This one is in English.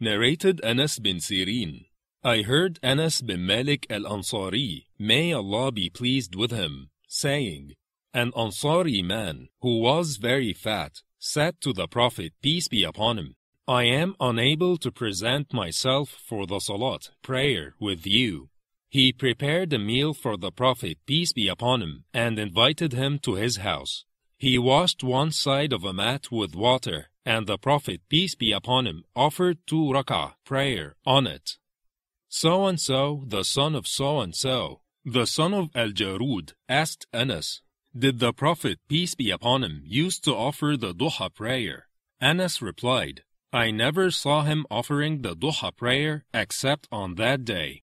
Narrated Anas bin Sirin. I heard Anas bin Malik al-Ansari, may Allah be pleased with him, saying, an Ansari man, who was very fat, said to the Prophet, peace be upon him, I am unable to present myself for the Salat, prayer, with you. He prepared a meal for the Prophet, peace be upon him, and invited him to his house. He washed one side of a mat with water, and the Prophet, peace be upon him, offered 2 rak'ah, prayer, on it. So-and-so, the son of so-and-so, the son of Al-Jarud, asked Anas, did the Prophet, peace be upon him, used to offer the duha prayer? Anas replied, I never saw him offering the duha prayer except on that day.